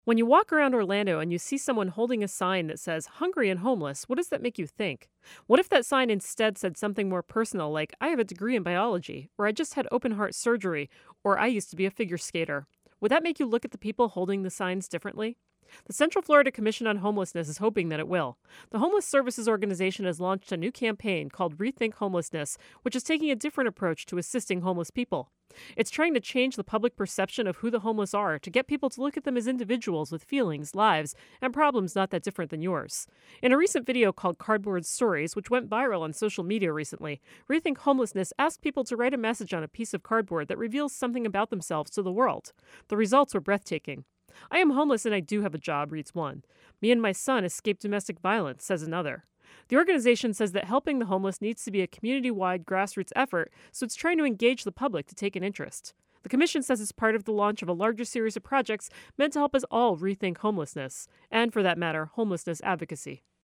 When you walk around Orlando and you see someone holding a sign that says hungry and homeless, what does that make you think? What if that sign instead said something more personal like, I have a degree in biology, or I just had open heart surgery, or I used to be a figure skater? Would that make you look at the people holding the signs differently? The Central Florida Commission on Homelessness is hoping that it will. The Homeless Services Organization has launched a new campaign called Rethink Homelessness, which is taking a different approach to assisting homeless people. It's trying to change the public perception of who the homeless are to get people to look at them as individuals with feelings, lives, and problems not that different than yours. In a recent video called Cardboard Stories, which went viral on social media recently, Rethink Homelessness asked people to write a message on a piece of cardboard that reveals something about themselves to the world. The results were breathtaking. I am homeless and I do have a job, reads one. Me and my son escaped domestic violence, says another. The organization says that helping the homeless needs to be a community wide grassroots effort, so it's trying to engage the public to take an interest. The Commission says it's part of the launch of a larger series of projects meant to help us all rethink homelessness, and for that matter, homelessness advocacy.